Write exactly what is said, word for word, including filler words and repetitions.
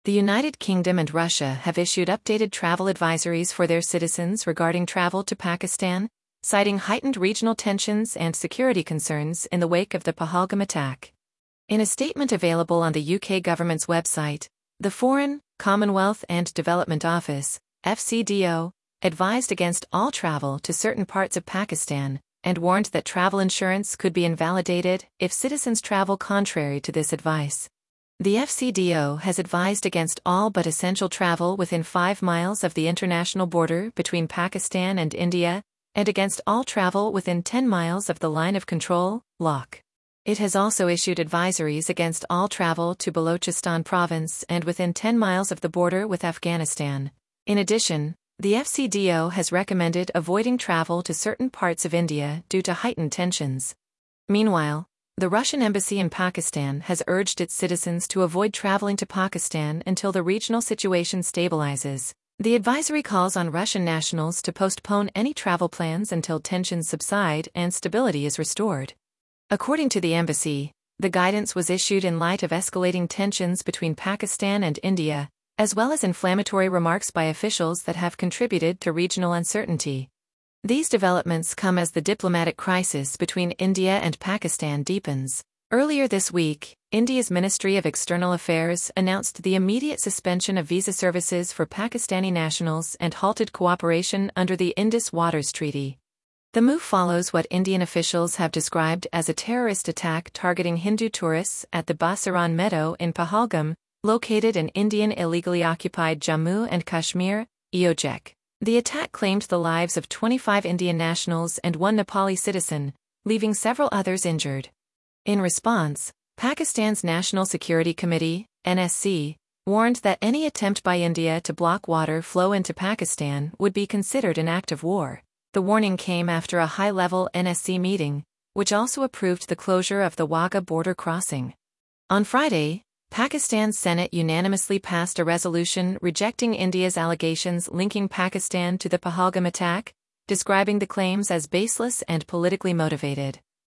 The United Kingdom and Russia have issued updated travel advisories for their citizens regarding travel to Pakistan, citing heightened regional tensions and security concerns in the wake of the Pahalgam attack. In a statement available on the U K government's website, the Foreign, Commonwealth and Development Office, F C D O, advised against all travel to certain parts of Pakistan, and warned that travel insurance could be invalidated if citizens travel contrary to this advice. The F C D O has advised against all but essential travel within five miles of the international border between Pakistan and India, and against all travel within ten miles of the line of control, L O C. It has also issued advisories against all travel to Balochistan province and within ten miles of the border with Afghanistan. In addition, the F C D O has recommended avoiding travel to certain parts of India due to heightened tensions. Meanwhile, the Russian embassy in Pakistan has urged its citizens to avoid traveling to Pakistan until the regional situation stabilizes. The advisory calls on Russian nationals to postpone any travel plans until tensions subside and stability is restored. According to the embassy, the guidance was issued in light of escalating tensions between Pakistan and India, as well as inflammatory remarks by officials that have contributed to regional uncertainty. These developments come as the diplomatic crisis between India and Pakistan deepens. Earlier this week, India's Ministry of External Affairs announced the immediate suspension of visa services for Pakistani nationals and halted cooperation under the Indus Waters Treaty. The move follows what Indian officials have described as a terrorist attack targeting Hindu tourists at the Basiran Meadow in Pahalgam, located in Indian illegally occupied Jammu and Kashmir, E O J C. The attack claimed the lives of twenty-five Indian nationals and one Nepali citizen, leaving several others injured. In response, Pakistan's National Security Committee, N S C, warned that any attempt by India to block water flow into Pakistan would be considered an act of war. The warning came after a high-level N S C meeting, which also approved the closure of the Wagah border crossing. On Friday, Pakistan's Senate unanimously passed a resolution rejecting India's allegations linking Pakistan to the Pahalgam attack, describing the claims as baseless and politically motivated.